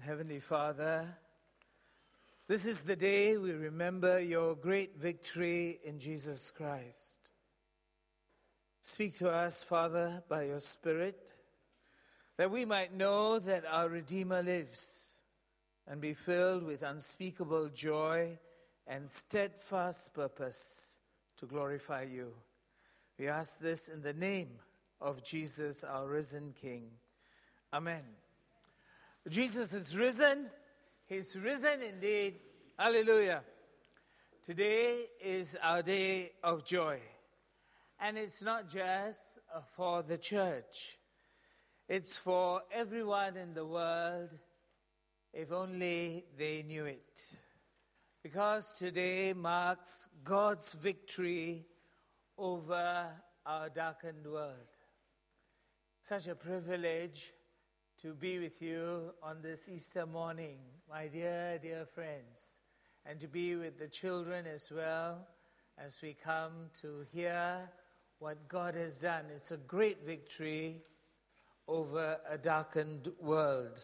Heavenly Father, this is the day we remember your great victory in Jesus Christ. Speak to us, Father, by your Spirit, that we might know that our Redeemer lives and be filled with unspeakable joy and steadfast purpose to glorify you. We ask this in the name of Jesus, our risen King. Amen. Jesus is risen. He's risen indeed. Hallelujah. Today is our day of joy. And it's not just for the church. It's for everyone in the world, if only they knew it. Because today marks God's victory over our darkened world. Such a privilege to be with you on this Easter morning, my dear, dear friends, and to be with the children as well as we come to hear what God has done. It's a great victory over a darkened world.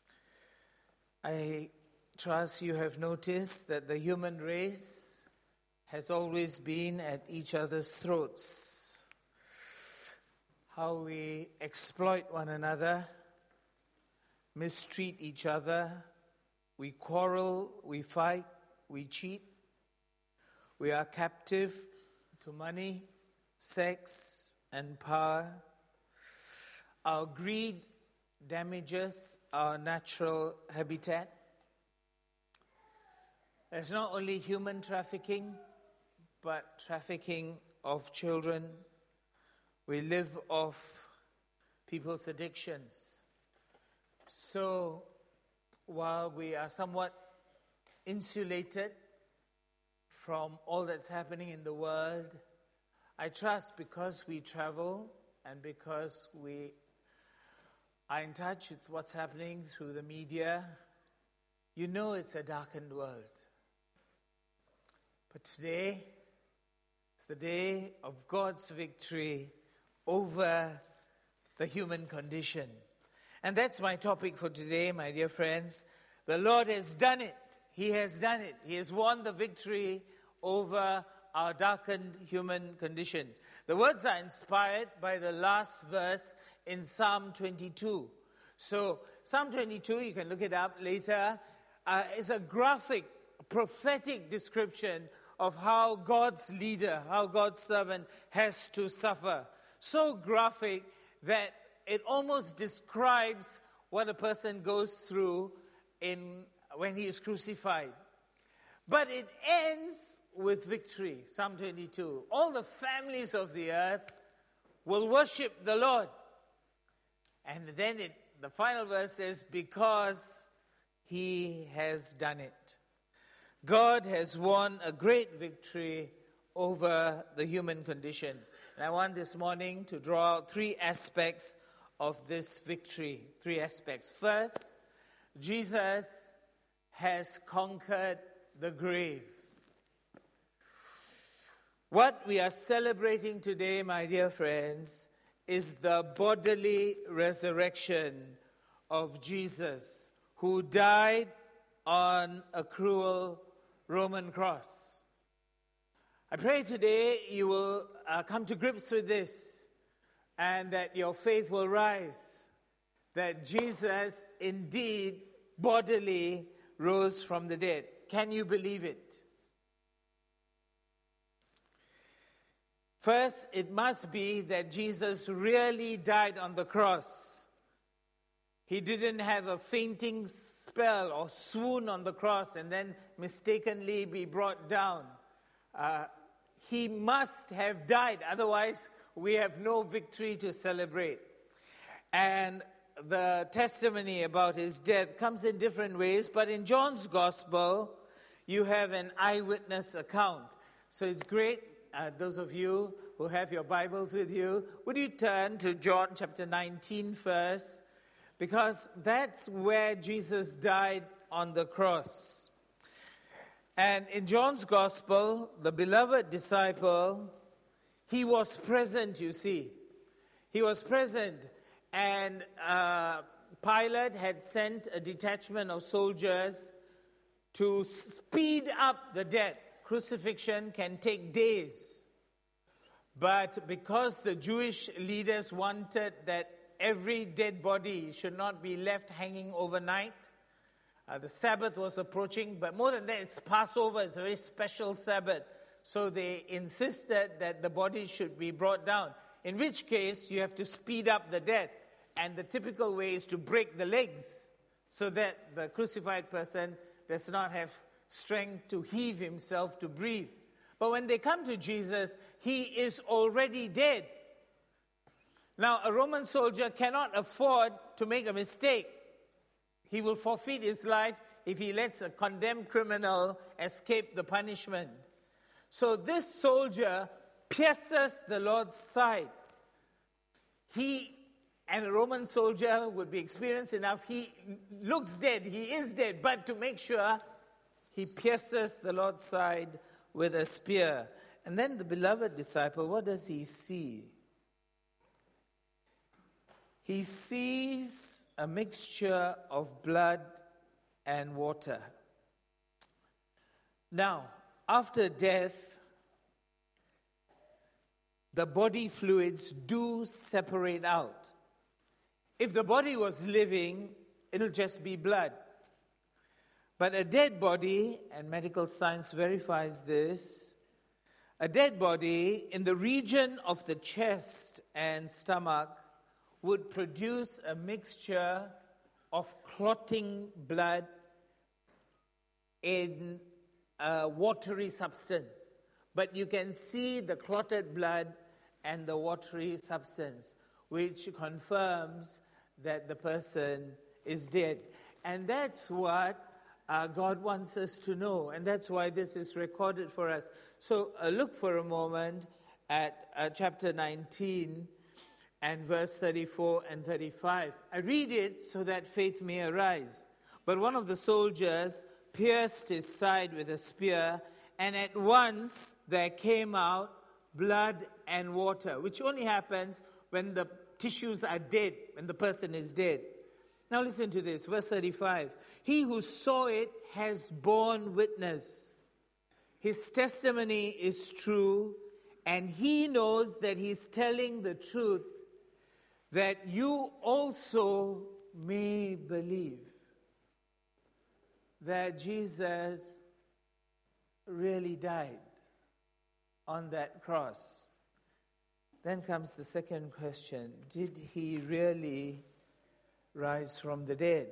I trust you have noticed that the human race has always been at each other's throats. How we exploit one another, mistreat each other, we quarrel, we fight, we cheat. We are captive to money, sex, and power. Our greed damages our natural habitat. There's not only human trafficking, but trafficking of children. We live off people's addictions. So, while we are somewhat insulated from all that's happening in the world, I trust because we travel and because we are in touch with what's happening through the media, you know it's a darkened world. But today, it's the day of God's victory over the human condition. And that's my topic for today, my dear friends. The Lord has done it. He has done it. He has won the victory over our darkened human condition. The words are inspired by the last verse in Psalm 22. So, Psalm 22, you can look it up later, is a graphic, prophetic description of how God's leader, how God's servant has to suffer. So graphic that it almost describes what a person goes through when he is crucified. But it ends with victory, Psalm 22. All the families of the earth will worship the Lord. And then the final verse says, because he has done it. God has won a great victory over the human condition. And I want this morning to draw out three aspects of this victory. Three aspects. First, Jesus has conquered the grave. What we are celebrating today, my dear friends, is the bodily resurrection of Jesus, who died on a cruel Roman cross. I pray today you will come to grips with this and that your faith will rise, that Jesus indeed bodily rose from the dead. Can you believe it? First, it must be that Jesus really died on the cross. He didn't have a fainting spell or swoon on the cross and then mistakenly be brought down. He must have died, otherwise we have no victory to celebrate. And the testimony about his death comes in different ways, but in John's Gospel, you have an eyewitness account. So it's great, those of you who have your Bibles with you, would you turn to John chapter 19 first? Because that's where Jesus died on the cross. And in John's Gospel, the beloved disciple, he was present, you see. He was present. And Pilate had sent a detachment of soldiers to speed up the death. Crucifixion can take days. But because the Jewish leaders wanted that every dead body should not be left hanging overnight, the Sabbath was approaching. But more than that, it's Passover. It's a very special Sabbath. So they insisted that the body should be brought down. In which case, you have to speed up the death. And the typical way is to break the legs so that the crucified person does not have strength to heave himself to breathe. But when they come to Jesus, he is already dead. Now, a Roman soldier cannot afford to make a mistake. He will forfeit his life if he lets a condemned criminal escape the punishment. So this soldier pierces the Lord's side. And a Roman soldier would be experienced enough. He looks dead. He is dead. But to make sure, he pierces the Lord's side with a spear. And then the beloved disciple, what does he see? He sees a mixture of blood and water. Now, after death, the body fluids do separate out. If the body was living, it'll just be blood. But a dead body, and medical science verifies this, a dead body in the region of the chest and stomach would produce a mixture of clotting blood in a watery substance. But you can see the clotted blood and the watery substance, which confirms that the person is dead. And that's what God wants us to know. And that's why this is recorded for us. So look for a moment at chapter 19 and verse 34 and 35. I read it so that faith may arise. But one of the soldiers pierced his side with a spear, and at once there came out blood and water, which only happens when the tissues are dead, when the person is dead. Now listen to this, verse 35. He who saw it has borne witness. His testimony is true, and he knows that he's telling the truth, that you also may believe that Jesus really died on that cross. Then comes the second question. Did he really rise from the dead?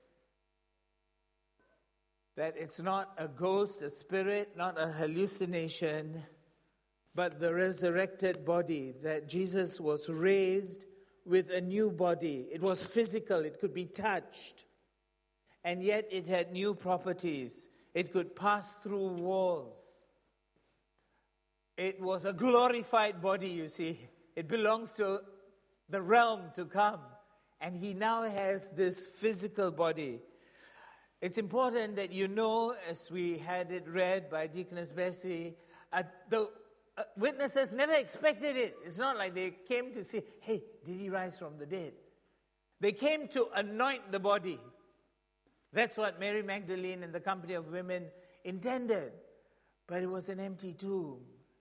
That it's not a ghost, a spirit, not a hallucination, but the resurrected body, that Jesus was raised with a new body. It was physical, it could be touched, and yet it had new properties. It could pass through walls. It was a glorified body, you see. It belongs to the realm to come. And he now has this physical body. It's important that you know, as we had it read by Deaconess Bessie, the witnesses never expected it. It's not like they came to see, hey, did he rise from the dead? They came to anoint the body. That's what Mary Magdalene and the company of women intended. But it was an empty tomb.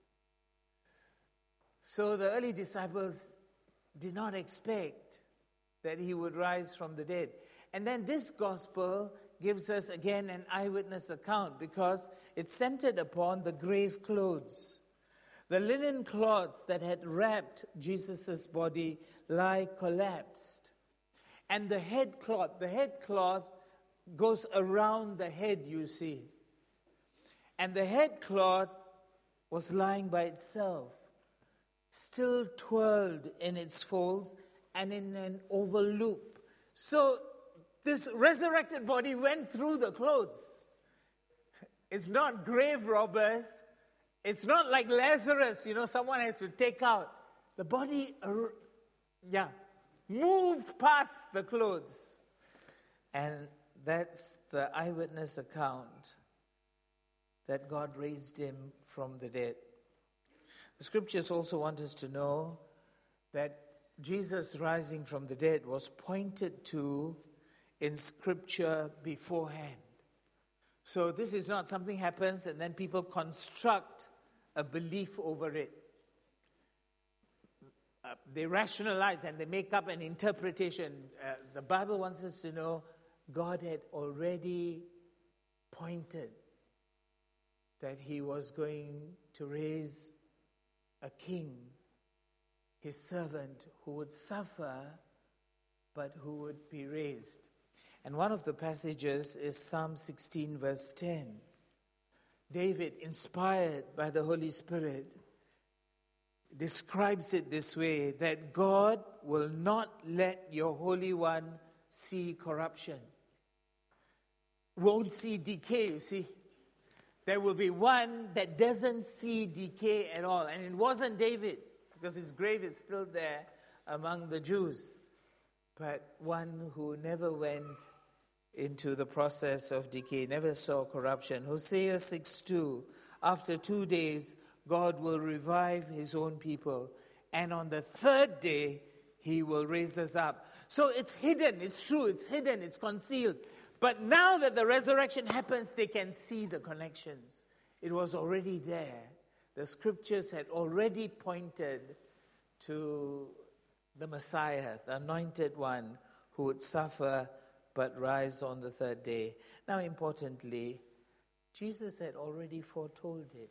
So the early disciples did not expect that he would rise from the dead. And then this gospel gives us again an eyewitness account because it's centered upon the grave clothes. The linen cloths that had wrapped Jesus' body lie collapsed. And the headcloth goes around the head, you see. And the headcloth was lying by itself, still twirled in its folds and in an oval loop. So this resurrected body went through the clothes. It's not grave robbers. It's not like Lazarus, someone has to take out. The body, moved past the clothes. And that's the eyewitness account that God raised him from the dead. The scriptures also want us to know that Jesus rising from the dead was pointed to in Scripture beforehand. So this is not something happens and then people construct a belief over it. They rationalize and they make up an interpretation. The Bible wants us to know God had already pointed that he was going to raise a king, his servant, who would suffer but who would be raised. And one of the passages is Psalm 16, verse 10. David, inspired by the Holy Spirit, describes it this way, that God will not let your Holy One see corruption. Won't see decay, you see. There will be one that doesn't see decay at all. And it wasn't David, because his grave is still there among the Jews. But one who never went into the process of decay, never saw corruption. Hosea 6:2, after 2 days, God will revive his own people. And on the third day, he will raise us up. So it's hidden, it's true, it's hidden, it's concealed. But now that the resurrection happens, they can see the connections. It was already there. The scriptures had already pointed to the Messiah, the anointed one, who would suffer but rise on the third day. Now, importantly, Jesus had already foretold it.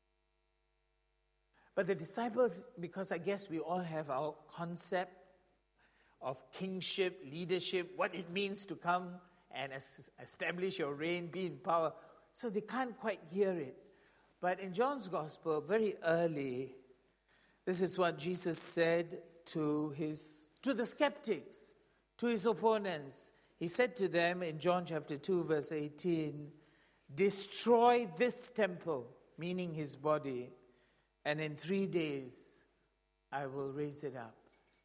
But the disciples, because I guess we all have our concept of kingship, leadership, what it means to come and establish your reign, be in power, so they can't quite hear it. But in John's Gospel, very early, this is what Jesus said to the skeptics, to his opponents. He said to them in John chapter 2, verse 18, "Destroy this temple," meaning his body, "and in 3 days I will raise it up."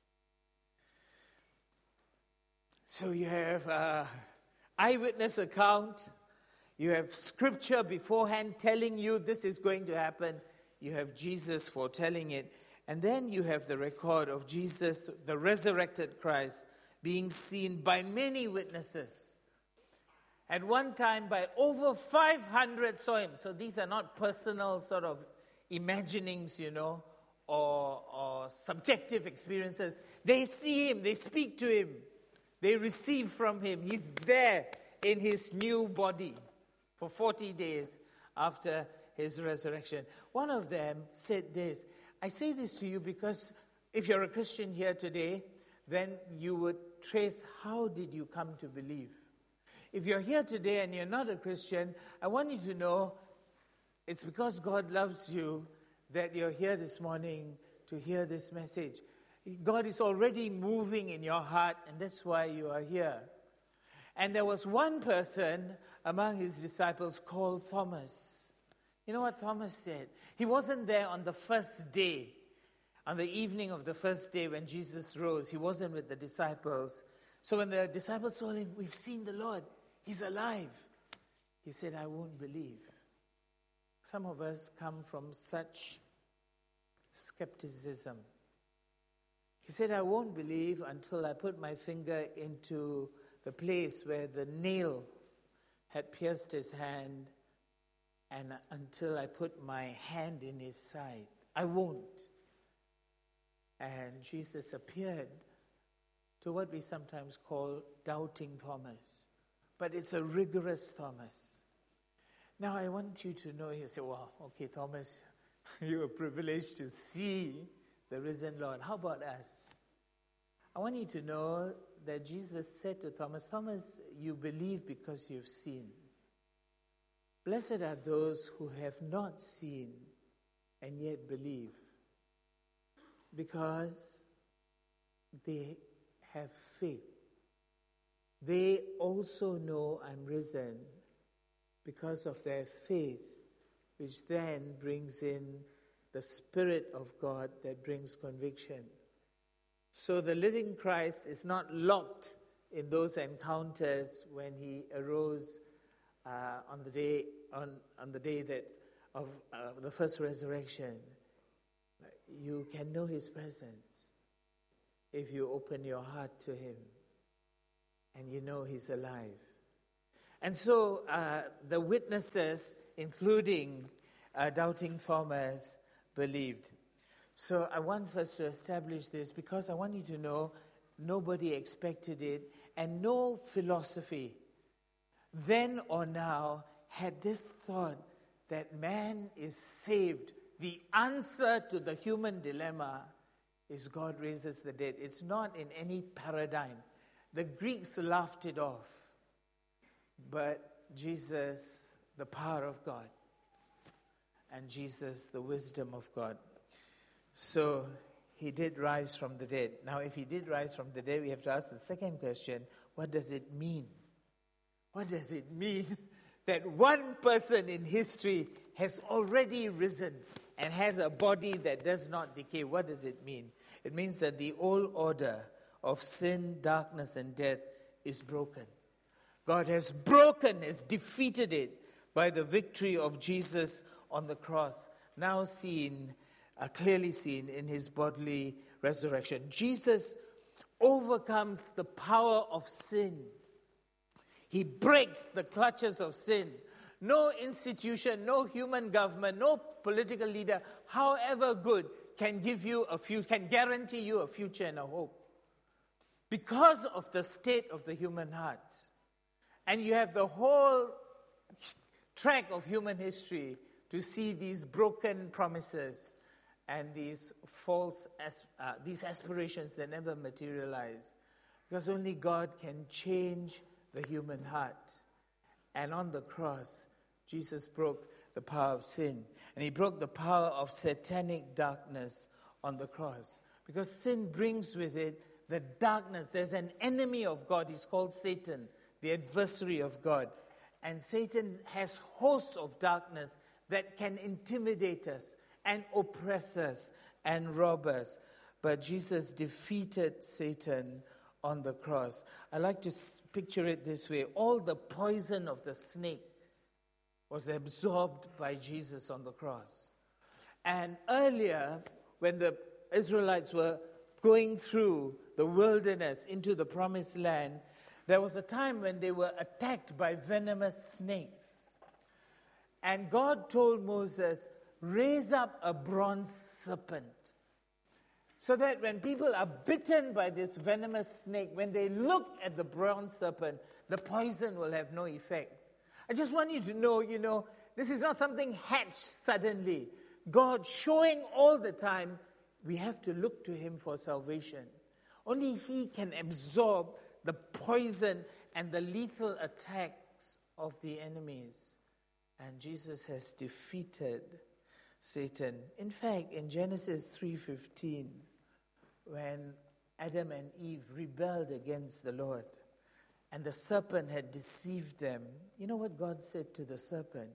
So you have eyewitness account, you have scripture beforehand telling you this is going to happen, you have Jesus foretelling it, and then you have the record of Jesus, the resurrected Christ, being seen by many witnesses. At one time, by over 500 saw him. So these are not personal sort of imaginings, or subjective experiences. They see him, they speak to him, they receive from him. He's there in his new body for 40 days after his resurrection. One of them said this, I say this to you because if you're a Christian here today, then you would trace how did you come to believe. If you're here today and you're not a Christian, I want you to know it's because God loves you that you're here this morning to hear this message. God is already moving in your heart, and that's why you are here. And there was one person among his disciples called Thomas. You know what Thomas said? He wasn't there on the first day, on the evening of the first day when Jesus rose. He wasn't with the disciples. So when the disciples told him, "We've seen the Lord, he's alive," he said, "I won't believe." Some of us come from such skepticism. He said, "I won't believe until I put my finger into the place where the nail had pierced his hand and until I put my hand in his side. I won't." And Jesus appeared to what we sometimes call doubting Thomas. But it's a rigorous Thomas. Now I want you to know, you say, "Well, okay, Thomas, you were privileged to see the risen Lord. How about us?" I want you to know that Jesus said to Thomas, "Thomas, you believe because you've seen. Blessed are those who have not seen and yet believe, because they have faith. They also know I'm risen because of their faith, which then brings in the Spirit of God that brings conviction." So the living Christ is not locked in those encounters when he arose on the day that of the first resurrection. You can know his presence. if you open your heart to him and you know he's alive. And so the witnesses, including doubting Thomas, believed. So I want first to establish this because I want you to know nobody expected it, and no philosophy then or now had this thought that man is saved. The answer to the human dilemma is God raises the dead. It's not in any paradigm. The Greeks laughed it off. But Jesus, the power of God, and Jesus, the wisdom of God. So he did rise from the dead. Now, if he did rise from the dead, we have to ask the second question, what does it mean? What does it mean that one person in history has already risen and has a body that does not decay? What does it mean? It means that the old order of sin, darkness, and death is broken. God has defeated it by the victory of Jesus on the cross, now clearly seen in his bodily resurrection. Jesus overcomes the power of sin. He breaks the clutches of sin. No institution, no human government, no political leader, however good, can guarantee you a future and a hope. Because of the state of the human heart. And you have the whole track of human history to see these broken promises and these these aspirations that never materialize. Because only God can change the human heart. And on the cross, Jesus broke the power of sin. And he broke the power of satanic darkness on the cross. Because sin brings with it the darkness. There's an enemy of God. He's called Satan, the adversary of God. And Satan has hosts of darkness that can intimidate us and oppress us and rob us. But Jesus defeated Satan on the cross. I like to picture it this way. All the poison of the snake was absorbed by Jesus on the cross. And earlier, when the Israelites were going through the wilderness into the promised land, there was a time when they were attacked by venomous snakes. And God told Moses, raise up a bronze serpent, so that when people are bitten by this venomous snake, when they look at the bronze serpent, the poison will have no effect. I just want you to know, this is not something hatched suddenly. God showing all the time, we have to look to him for salvation. Only he can absorb the poison and the lethal attacks of the enemies. And Jesus has defeated Satan. In fact, in Genesis 3:15, when Adam and Eve rebelled against the Lord, and the serpent had deceived them, you know what God said to the serpent?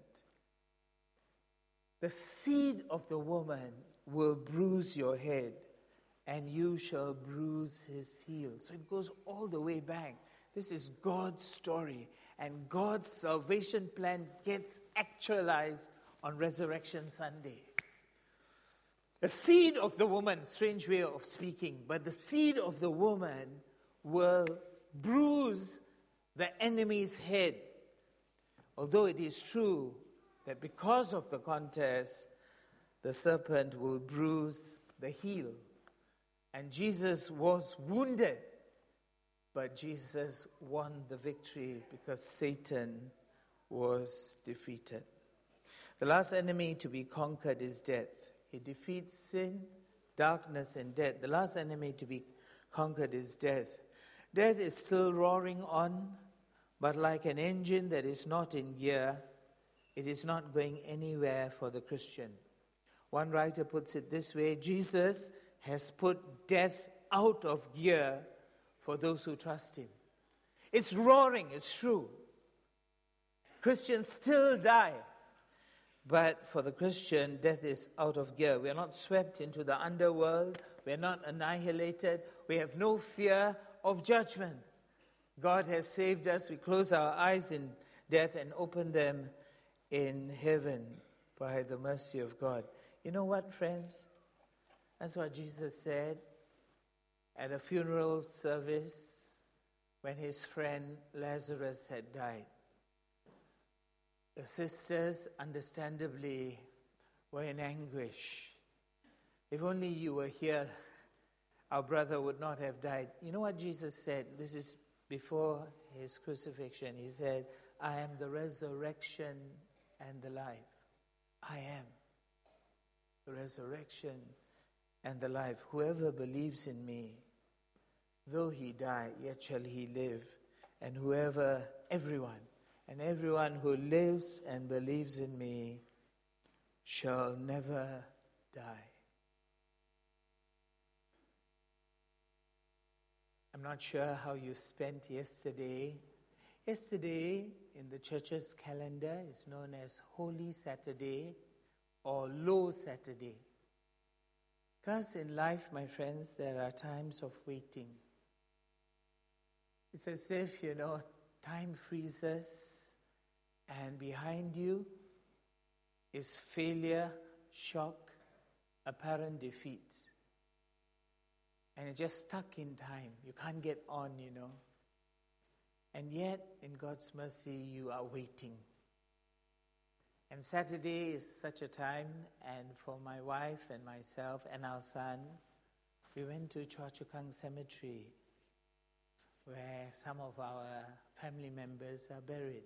The seed of the woman will bruise your head, and you shall bruise his heel. So it goes all the way back. This is God's story, and God's salvation plan gets actualized on Resurrection Sunday. The seed of the woman, strange way of speaking, but the seed of the woman will bruise the enemy's head. Although it is true that because of the contest, the serpent will bruise the heel. And Jesus was wounded, but Jesus won the victory because Satan was defeated. The last enemy to be conquered is death. He defeats sin, darkness, and death. The last enemy to be conquered is death. Death is still roaring on, but like an engine that is not in gear, it is not going anywhere for the Christian. One writer puts it this way: Jesus has put death out of gear for those who trust him. It's roaring, it's true. Christians still die. But for the Christian, death is out of gear. We are not swept into the underworld. We are not annihilated. We have no fear of judgment. God has saved us. We close our eyes in death and open them in heaven by the mercy of God. You know what, friends? That's what Jesus said. at a funeral service when his friend Lazarus had died. The sisters, understandably, were in anguish. If only you were here, our brother would not have died. You know what Jesus said? This is before his crucifixion. He said, I am the resurrection and the life. I am the resurrection and the life. Whoever believes in me, though he die, yet shall he live. And everyone who lives and believes in me shall never die. I'm not sure how you spent yesterday. Yesterday, in the church's calendar, is known as Holy Saturday or Low Saturday. Because in life, my friends, there are times of waiting. It's as if, time freezes, and behind you is failure, shock, apparent defeat. And you're just stuck in time. You can't get on, And yet, in God's mercy, you are waiting. And Saturday is such a time, and for my wife and myself and our son, we went to Chua Chu Kang Cemetery, where some of our family members are buried.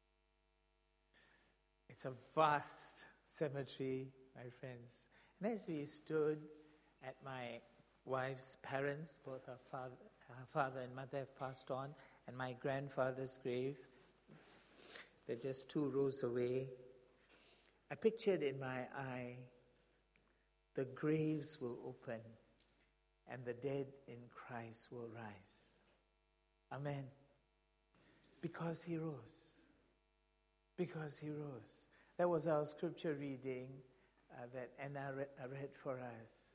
It's a vast cemetery, my friends. And as we stood at my wife's parents, both her father and mother have passed on, and my grandfather's grave, they're just 2 rows away. I pictured in my eye, the graves will open and the dead in Christ will rise. Amen. Because he rose. Because he rose. That was our scripture reading that Anna read for us.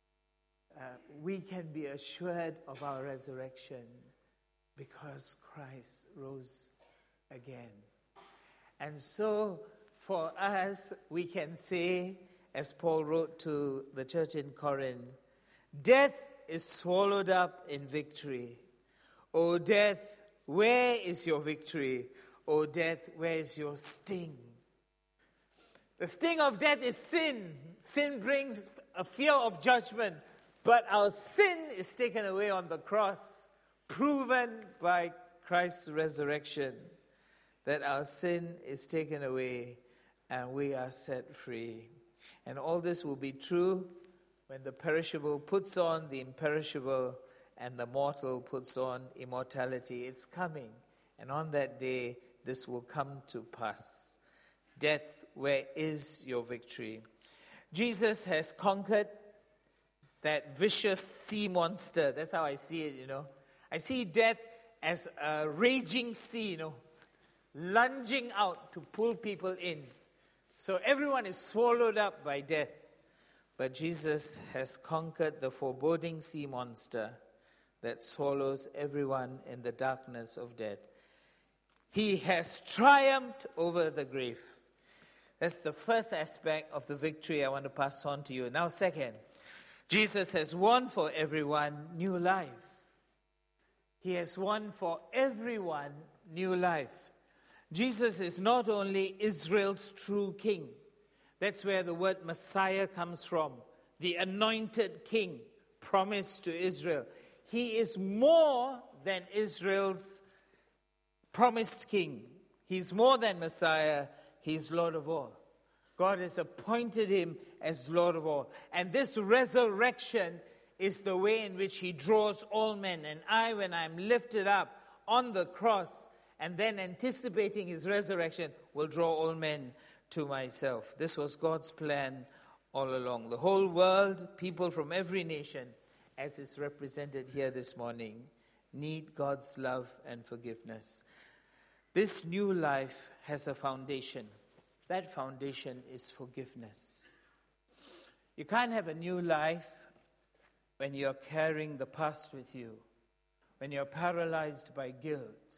We can be assured of our resurrection because Christ rose again. And so, for us, we can say, as Paul wrote to the church in Corinth, death is swallowed up in victory. O death, where is your victory? O death, where is your sting? The sting of death is sin. Sin brings a fear of judgment. But our sin is taken away on the cross, proven by Christ's resurrection, that our sin is taken away and we are set free. And all this will be true when the perishable puts on the imperishable and the mortal puts on immortality. It's coming. And on that day, this will come to pass. Death, where is your victory? Jesus has conquered that vicious sea monster. That's how I see it, I see death as a raging sea, lunging out to pull people in. So everyone is swallowed up by death. But Jesus has conquered the foreboding sea monster that swallows everyone in the darkness of death. He has triumphed over the grave. That's the first aspect of the victory I want to pass on to you. Now, second, Jesus has won for everyone new life. He has won for everyone new life. Jesus is not only Israel's true king. That's where the word Messiah comes from. The anointed king promised to Israel. He is more than Israel's promised king. He's more than Messiah. He's Lord of all. God has appointed him as Lord of all. And this resurrection is the way in which he draws all men. And I, when I'm lifted up on the cross and then anticipating his resurrection, will draw all men to myself. This was God's plan all along. The whole world, people from every nation, as is represented here this morning, need God's love and forgiveness. This new life has a foundation. That foundation is forgiveness. You can't have a new life when you're carrying the past with you, when you're paralyzed by guilt,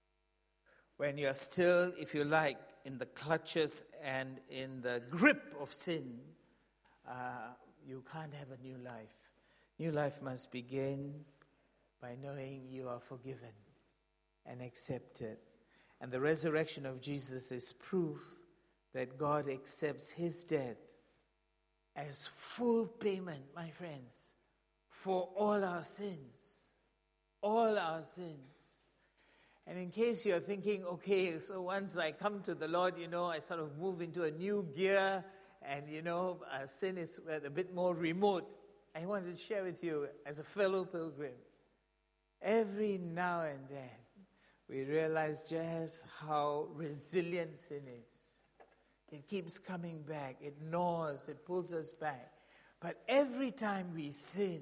when you're still, if you like, in the clutches and in the grip of sin. You can't have a new life. New life must begin by knowing you are forgiven and accepted. And the resurrection of Jesus is proof that God accepts his death as full payment, my friends, for all our sins. All our sins. And in case you're thinking, okay, so once I come to the Lord, I sort of move into a new gear and, sin is a bit more remote. I wanted to share with you as a fellow pilgrim, every now and then, we realize just how resilient sin is. It keeps coming back. It gnaws. It pulls us back. But every time we sin,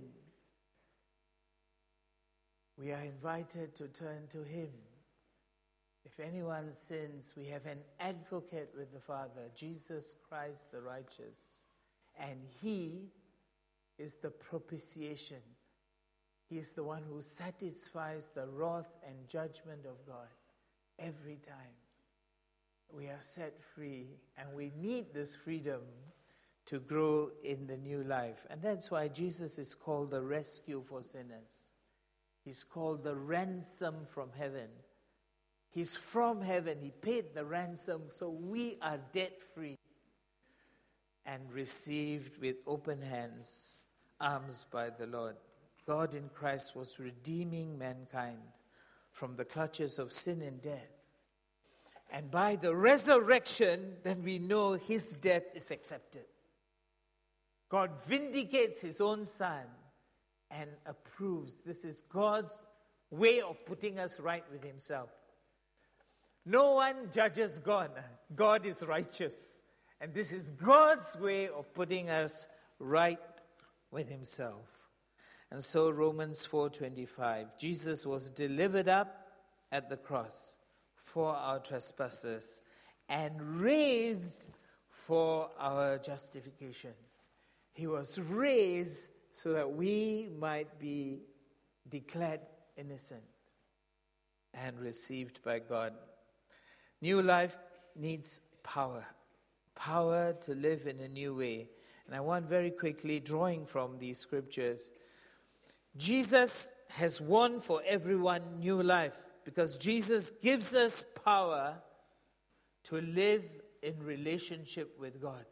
we are invited to turn to him. If anyone sins, we have an advocate with the Father, Jesus Christ the righteous. And he is the propitiation. He is the one who satisfies the wrath and judgment of God every time. We are set free, and we need this freedom to grow in the new life. And that's why Jesus is called the rescue for sinners. He's called the ransom from heaven. He's from heaven. He paid the ransom, so we are debt-free and received with open arms by the Lord. God in Christ was redeeming mankind from the clutches of sin and death. And by the resurrection, then we know his death is accepted. God vindicates his own Son and approves. This is God's way of putting us right with himself. No one judges God. God is righteous. And this is God's way of putting us right with himself. And so Romans 4:25, Jesus was delivered up at the cross for our trespasses and raised for our justification. He was raised so that we might be declared innocent and received by God. New life needs power to live in a new way. And I want very quickly, drawing from these scriptures, Jesus has won for everyone new life because Jesus gives us power to live in relationship with God.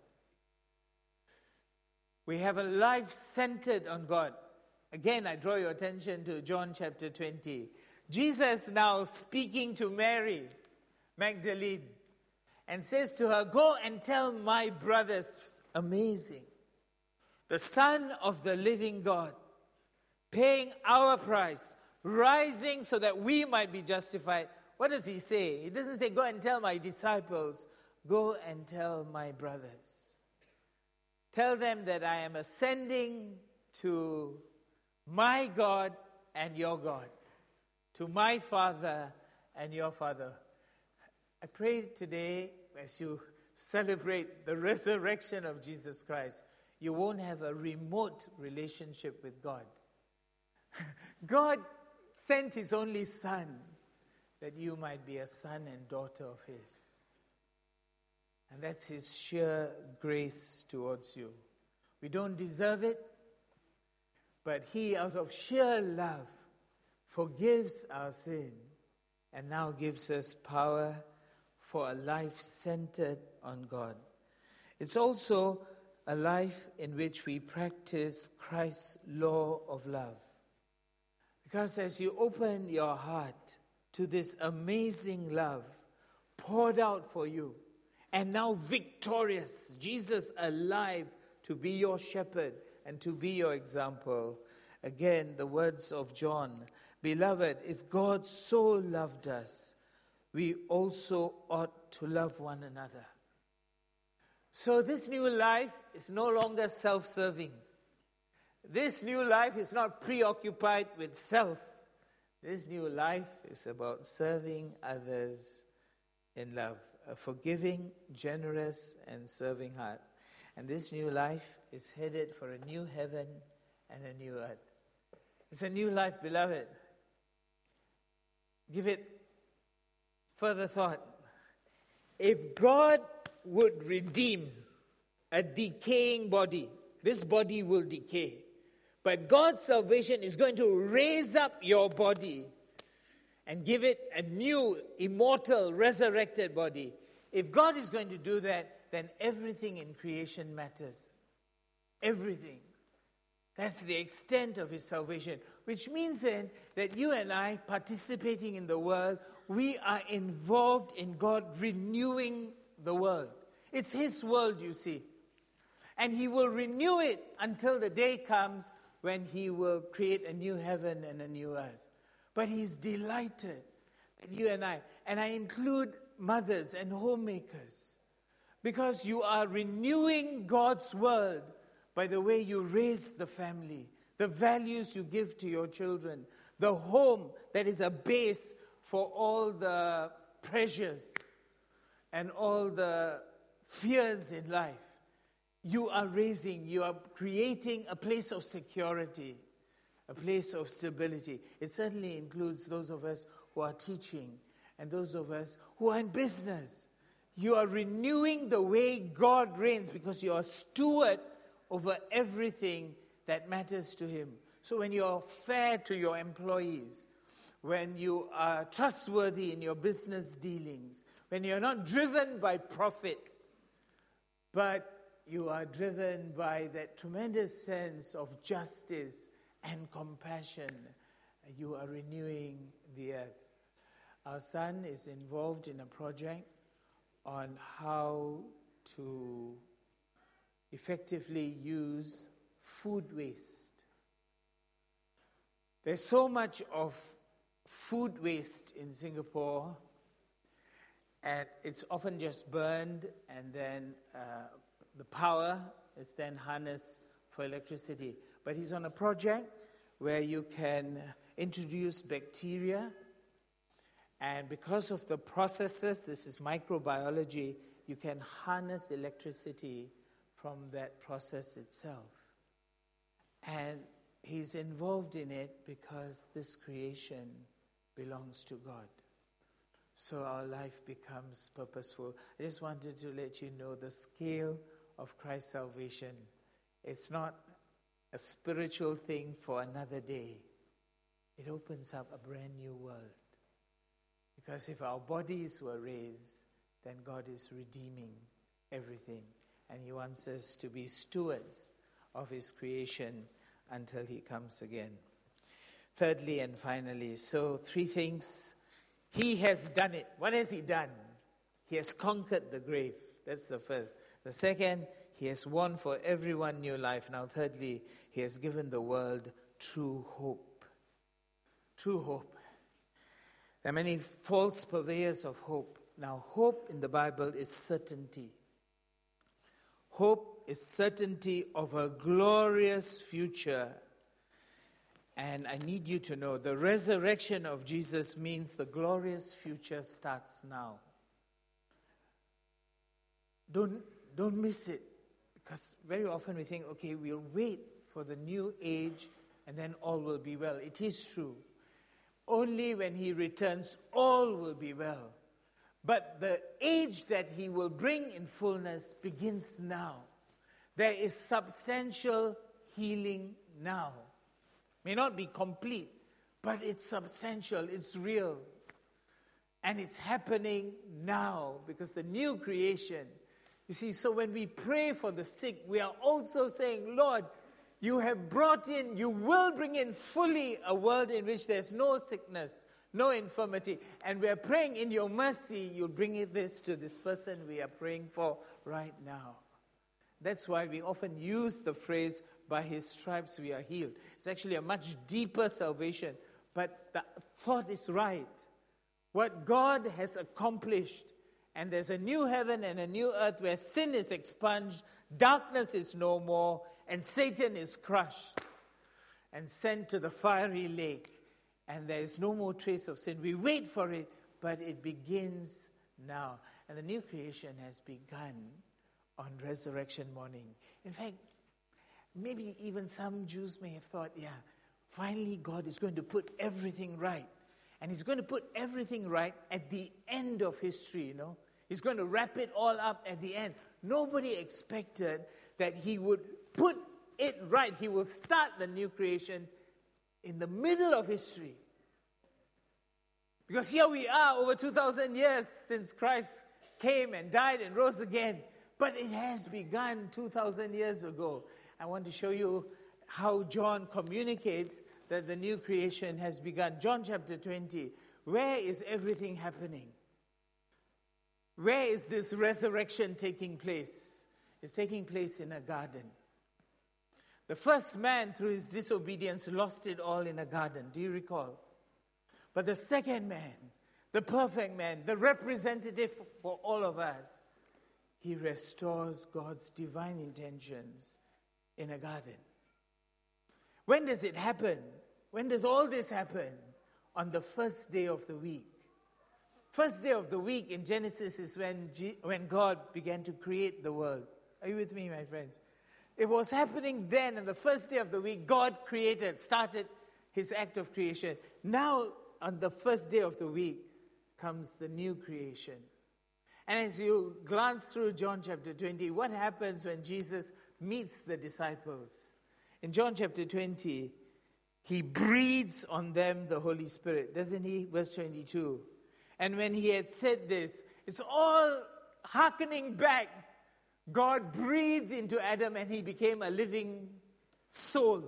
We have a life centered on God. Again, I draw your attention to John chapter 20. Jesus now speaking to Mary Magdalene and says to her, "Go and tell my brothers," amazing, "the Son of the living God, paying our price, rising so that we might be justified." What does he say? He doesn't say, "Go and tell my disciples." Go and tell my brothers. Tell them that I am ascending to my God and your God, to my Father and your Father. I pray today, as you celebrate the resurrection of Jesus Christ, you won't have a remote relationship with God. God sent his only Son that you might be a son and daughter of his. And that's his sheer grace towards you. We don't deserve it, but he, out of sheer love, forgives our sin and now gives us power for a life centered on God. It's also a life in which we practice Christ's law of love. Because as you open your heart to this amazing love poured out for you, and now victorious, Jesus alive to be your shepherd and to be your example. Again, the words of John, "Beloved, if God so loved us, we also ought to love one another." So this new life is no longer self-serving. This new life is not preoccupied with self. This new life is about serving others in love, a forgiving, generous, and serving heart. And this new life is headed for a new heaven and a new earth. It's a new life, beloved. Give it further thought. If God would redeem a decaying body, this body will decay. But God's salvation is going to raise up your body and give it a new, immortal, resurrected body. If God is going to do that, then everything in creation matters. Everything. That's the extent of his salvation. Which means then that you and I, participating in the world, we are involved in God renewing the world. It's his world, you see. And he will renew it until the day comes when he will create a new heaven and a new earth. But he's delighted that you and I include mothers and homemakers, because you are renewing God's world by the way you raise the family, the values you give to your children, the home that is a base for all the pressures and all the fears in life. You are creating a place of security, a place of stability. It certainly includes those of us who are teaching and those of us who are in business. You are renewing the way God reigns because you are steward over everything that matters to him. So when you are fair to your employees, when you are trustworthy in your business dealings, when you're not driven by profit, but you are driven by that tremendous sense of justice and compassion, you are renewing the earth. Our son is involved in a project on how to effectively use food waste. There's so much of food waste in Singapore, and it's often just burned, and then the power is then harnessed for electricity. But he's on a project where you can introduce bacteria, and because of the processes, this is microbiology, you can harness electricity from that process itself. And he's involved in it because this creation belongs to God. So our life becomes purposeful. I just wanted to let you know the scale of Christ's salvation. It's not a spiritual thing for another day. It opens up a brand new world. Because if our bodies were raised, then God is redeeming everything. And he wants us to be stewards of his creation until he comes again. Thirdly and finally, so 3 things. He has done it. What has he done? He has conquered the grave. That's the first. The second, he has won for everyone new life. Now thirdly, he has given the world true hope. True hope. There are many false purveyors of hope. Now, hope in the Bible is certainty. Hope is certainty of a glorious future. And I need you to know the resurrection of Jesus means the glorious future starts now. Don't miss it. Because very often we think, okay, we'll wait for the new age and then all will be well. It is true. Only when he returns, all will be well. But the age that he will bring in fullness begins now. There is substantial healing now. May not be complete, but it's substantial, it's real. And it's happening now because the new creation. You see, so when we pray for the sick, we are also saying, Lord, you will bring in fully a world in which there's no sickness, no infirmity. And we are praying in your mercy, you'll bring this to this person we are praying for right now. That's why we often use the phrase, by his stripes we are healed. It's actually a much deeper salvation. But the thought is right. What God has accomplished, and there's a new heaven and a new earth where sin is expunged, darkness is no more, and Satan is crushed and sent to the fiery lake. And there is no more trace of sin. We wait for it, but it begins now. And the new creation has begun on resurrection morning. In fact, maybe even some Jews may have thought, finally God is going to put everything right. And he's going to put everything right at the end of history, He's going to wrap it all up at the end. Nobody expected that he would put it right. He will start the new creation in the middle of history. Because here we are over 2,000 years since Christ came and died and rose again. But it has begun 2,000 years ago. I want to show you how John communicates that the new creation has begun. John chapter 20. Where is everything happening? Where is this resurrection taking place? It's taking place in a garden. The first man, through his disobedience, lost it all in a garden. Do you recall? But the second man, the perfect man, the representative for all of us, he restores God's divine intentions in a garden. When does it happen? When does all this happen? On the first day of the week. First day of the week in Genesis is when God began to create the world. Are you with me, my friends? It was happening then, on the first day of the week, God started his act of creation. Now, on the first day of the week, comes the new creation. And as you glance through John chapter 20, what happens when Jesus meets the disciples? In John chapter 20, he breathes on them the Holy Spirit, doesn't he? Verse 22. And when he had said this, it's all hearkening back. God breathed into Adam and he became a living soul.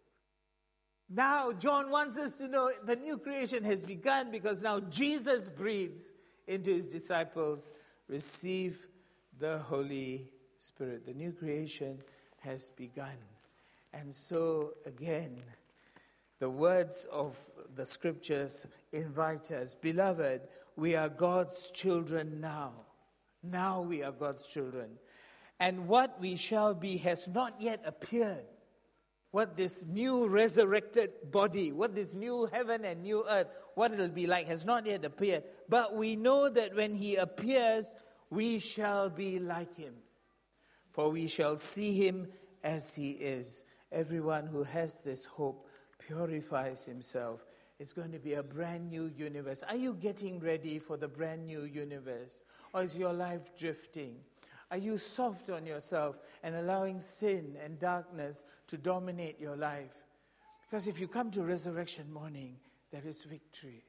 Now, John wants us to know the new creation has begun because now Jesus breathes into his disciples. Receive the Holy Spirit. The new creation has begun. And so, again, the words of the scriptures invite us. Beloved, we are God's children now. Now we are God's children. And what we shall be has not yet appeared. What this new resurrected body, what this new heaven and new earth, what it'll be like has not yet appeared. But we know that when he appears, we shall be like him. For we shall see him as he is. Everyone who has this hope purifies himself. It's going to be a brand new universe. Are you getting ready for the brand new universe? Or is your life drifting? Are you soft on yourself and allowing sin and darkness to dominate your life? Because if you come to resurrection morning, there is victory.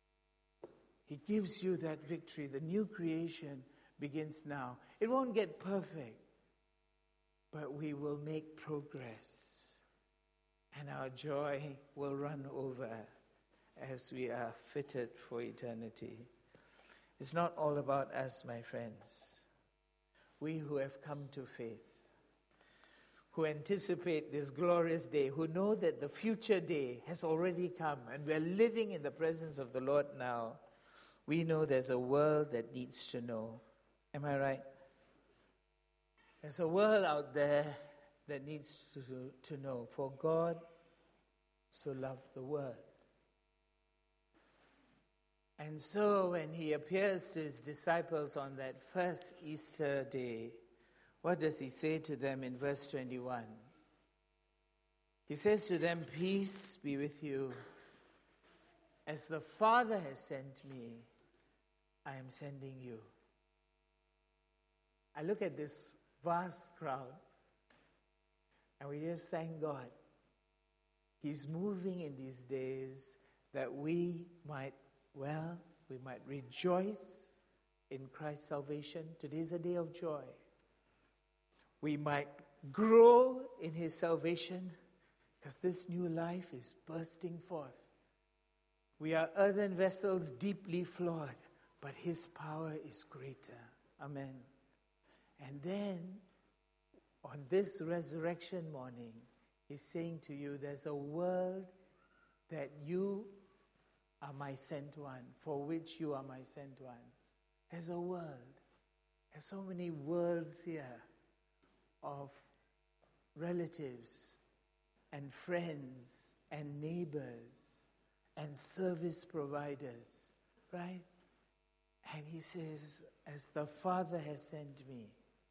He gives you that victory. The new creation begins now. It won't get perfect, but we will make progress. And our joy will run over as we are fitted for eternity. It's not all about us, my friends. We who have come to faith, who anticipate this glorious day, who know that the future day has already come and we're living in the presence of the Lord now, we know there's a world that needs to know. Am I right? There's a world out there that needs to know. For God so loved the world. And so when he appears to his disciples on that first Easter day, what does he say to them in verse 21? He says to them, "Peace be with you. As the Father has sent me, I am sending you." I look at this vast crowd, and we just thank God. He's moving in these days that we might rejoice in Christ's salvation. Today's a day of joy. We might grow in his salvation because this new life is bursting forth. We are earthen vessels deeply flawed, but his power is greater. Amen. And then, on this resurrection morning, he's saying to you, there's a world that you are my sent one, for which you are my sent one. There's a world. There's so many worlds here of relatives and friends and neighbors and service providers, right? And he says, as the Father has sent me,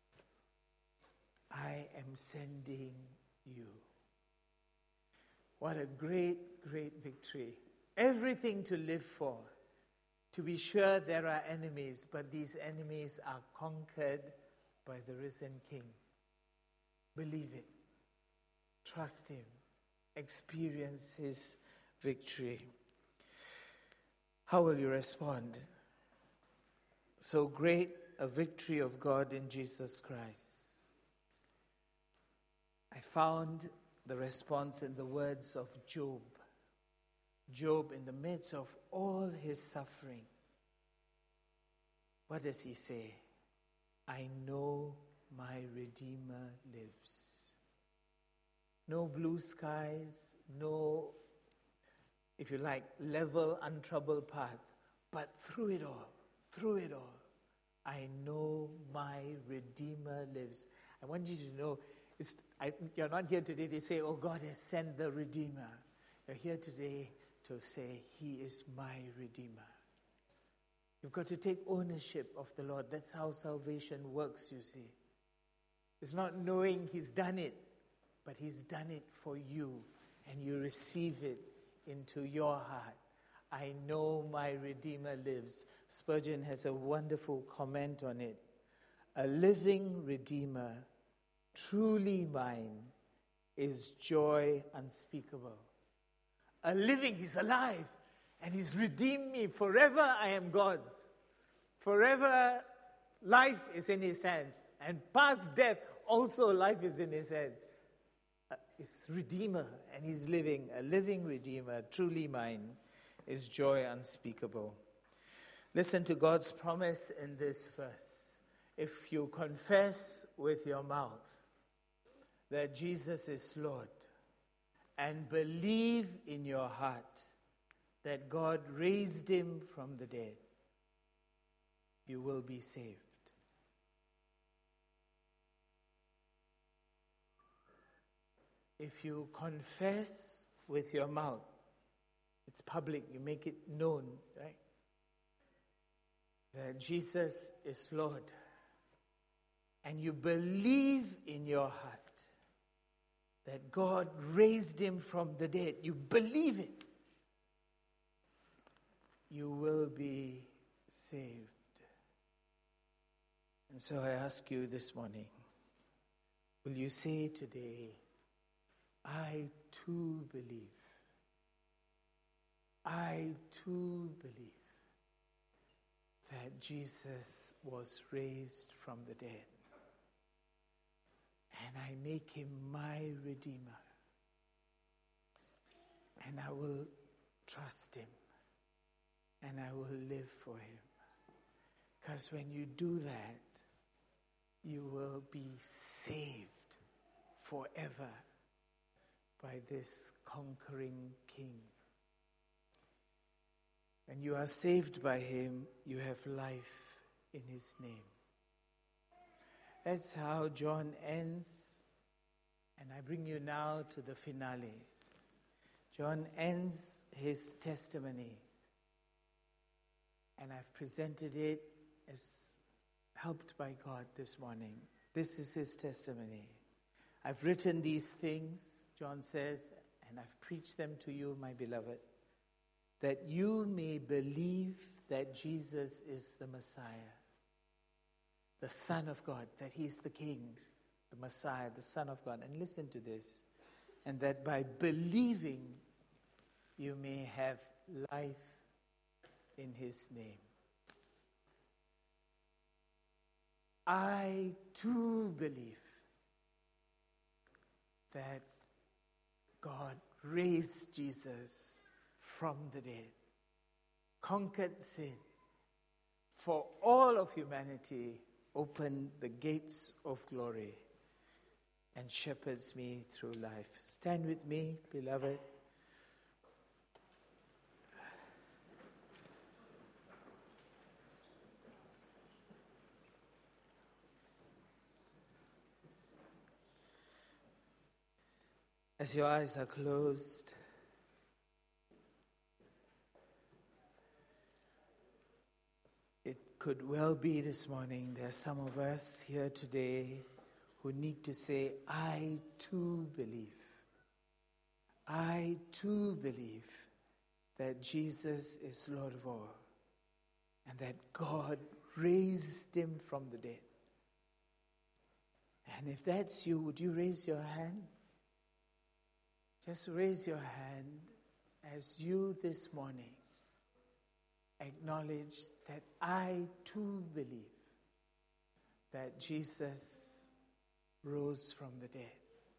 I am sending you. What a great, great victory. Everything to live for. To be sure there are enemies, but these enemies are conquered by the risen King. Believe it. Trust Him. Experience His victory. How will you respond? So great a victory of God in Jesus Christ. I found the response in the words of Job. Job, in the midst of all his suffering, what does he say? I know my Redeemer lives. No blue skies, no, if you like, level, untroubled path. But through it all, I know my Redeemer lives. I want you to know, you're not here today to say, oh, God has sent the Redeemer. You're here today to say, He is my Redeemer. You've got to take ownership of the Lord. That's how salvation works, you see. It's not knowing He's done it, but He's done it for you, and you receive it into your heart. I know my Redeemer lives. Spurgeon has a wonderful comment on it. A living Redeemer, truly mine, is joy unspeakable. A living, He's alive, and He's redeemed me. Forever I am God's. Forever life is in His hands. And past death, also life is in His hands. It's Redeemer, and He's living. A living Redeemer, truly mine, is joy unspeakable. Listen to God's promise in this verse. If you confess with your mouth that Jesus is Lord and believe in your heart that God raised Him from the dead, you will be saved. If you confess with your mouth, it's public, you make it known, right? That Jesus is Lord. And you believe in your heart that God raised Him from the dead. You believe it. You will be saved. And so I ask you this morning, will you say today, I too believe. I too believe that Jesus was raised from the dead. And I make Him my Redeemer. And I will trust Him. And I will live for Him. Because when you do that, you will be saved forever by this conquering King. When you are saved by Him, you have life in His name. That's how John ends. And I bring you now to the finale. John ends his testimony. And I've presented it as helped by God this morning. This is his testimony. I've written these things, John says, and I've preached them to you, my beloved, that you may believe that Jesus is the Messiah, the Son of God, that He is the King, the Messiah, the Son of God. And listen to this, and that by believing you may have life in His name. I too believe that God raised Jesus from the dead, conquered sin, for all of humanity, opened the gates of glory, and shepherds me through life. Stand with me, beloved. As your eyes are closed, it could well be this morning there are some of us here today who need to say, I too believe. I too believe that Jesus is Lord of all and that God raised Him from the dead. And if that's you, would you raise your hand? Just raise your hand as you this morning acknowledge that I too believe that Jesus rose from the dead.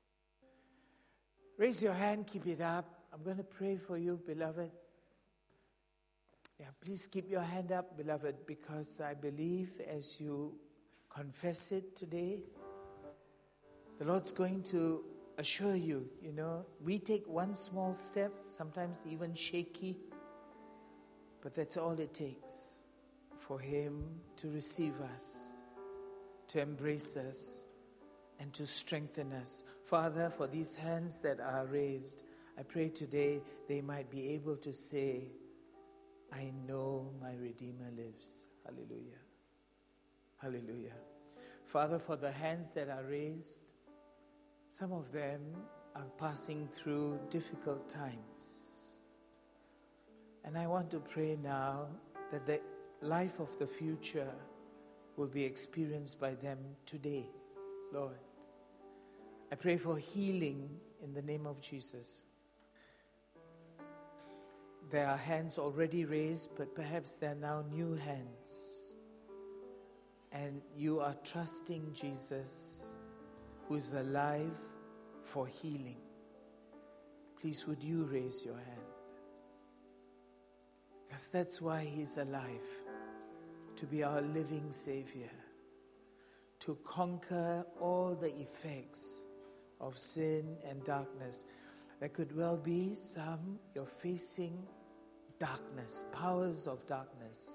Raise your hand, keep it up. I'm going to pray for you, beloved. Yeah, please keep your hand up, beloved, because I believe as you confess it today, the Lord's going to assure you, we take one small step, sometimes even shaky, but that's all it takes for Him to receive us, to embrace us, and to strengthen us. Father, for these hands that are raised, I pray today they might be able to say, I know my Redeemer lives. Hallelujah. Hallelujah. Father, for the hands that are raised, some of them are passing through difficult times. And I want to pray now that the life of the future will be experienced by them today, Lord. I pray for healing in the name of Jesus. There are hands already raised, but perhaps there are now new hands. And you are trusting Jesus, who is alive, for healing. Please, would you raise your hand? Because that's why He's alive, to be our living Savior, to conquer all the effects of sin and darkness. There could well be some, you're facing darkness, powers of darkness.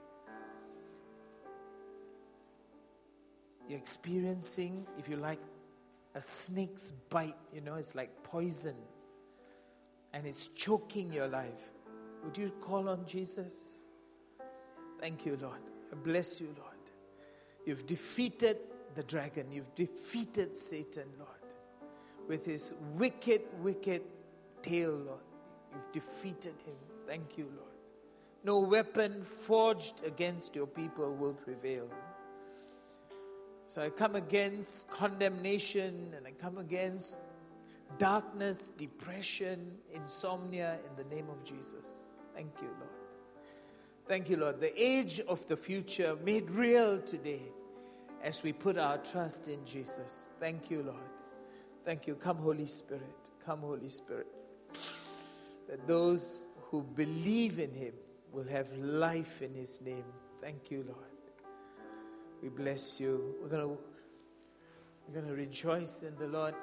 You're experiencing, if you like, a snake's bite, it's like poison. And it's choking your life. Would you call on Jesus? Thank you, Lord. I bless you, Lord. You've defeated the dragon. You've defeated Satan, Lord. With his wicked, wicked tail, Lord. You've defeated him. Thank you, Lord. No weapon forged against your people will prevail. So I come against condemnation and I come against darkness, depression, insomnia in the name of Jesus. Thank you, Lord. Thank you, Lord. The age of the future made real today as we put our trust in Jesus. Thank you, Lord. Thank you. Come, Holy Spirit. Come, Holy Spirit. That those who believe in Him will have life in His name. Thank you, Lord. We bless you. We're going to rejoice in the Lord.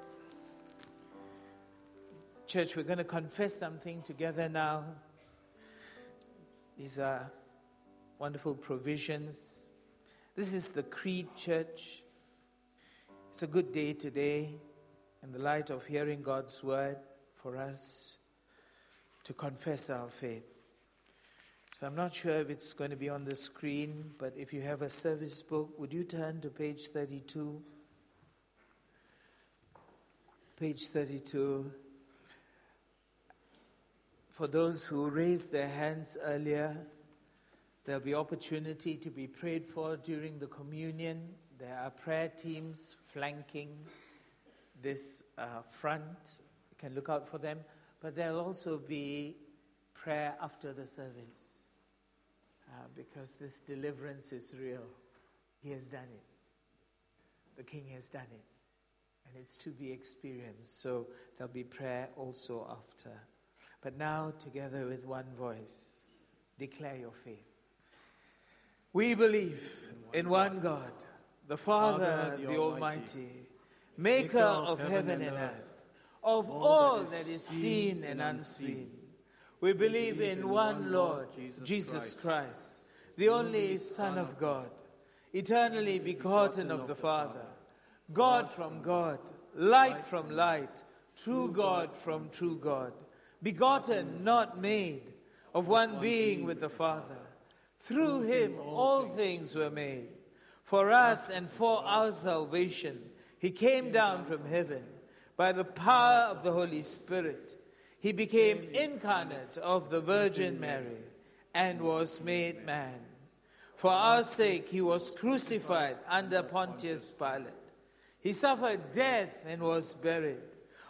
Church, we're going to confess something together now. These are wonderful provisions. This is the Creed, church. It's a good day today in the light of hearing God's word for us to confess our faith. So I'm not sure if it's going to be on the screen, but if you have a service book, would you turn to page 32? Page 32. For those who raised their hands earlier, there'll be opportunity to be prayed for during the communion. There are prayer teams flanking this front. You can look out for them. But there'll also be prayer after the service. Because this deliverance is real. He has done it. The King has done it. And it's to be experienced. So there'll be prayer also after. But now, together with one voice, declare your faith. We believe in one God, the Father, the Almighty, maker of heaven and earth, of all that is seen and unseen. We believe in one Lord, Jesus Christ, the only Son of God, eternally begotten of the Father, God from God, light from light, true God from true God, begotten, not made, of one being with the Father. Through Him all things were made. For us and for our salvation, He came down from heaven by the power of the Holy Spirit. He became incarnate of the Virgin Mary and was made man. For our sake He was crucified under Pontius Pilate. He suffered death and was buried.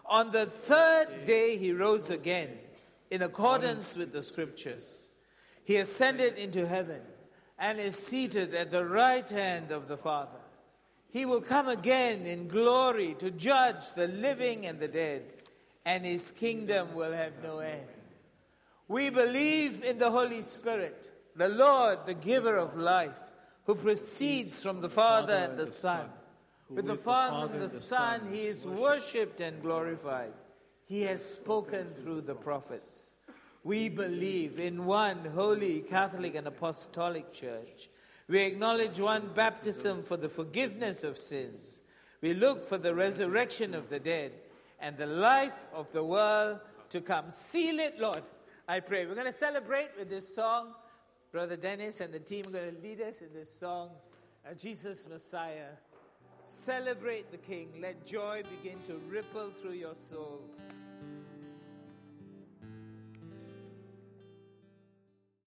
On the third day he rose again, in accordance with the Scriptures. He ascended into heaven and is seated at the right hand of the Father. He will come again in glory to judge the living and the dead, and his kingdom will have no end. We believe in the Holy Spirit, the Lord, the giver of life, who proceeds from the Father and the Son. With the Father and the Son, he is worshipped and glorified. He has spoken through the prophets. We believe in one holy, Catholic, and Apostolic Church. We acknowledge one baptism for the forgiveness of sins. We look for the resurrection of the dead and the life of the world to come. Seal it, Lord, I pray. We're going to celebrate with this song. Brother Dennis and the team are going to lead us in this song, Jesus Messiah. Celebrate the King. Let joy begin to ripple through your soul.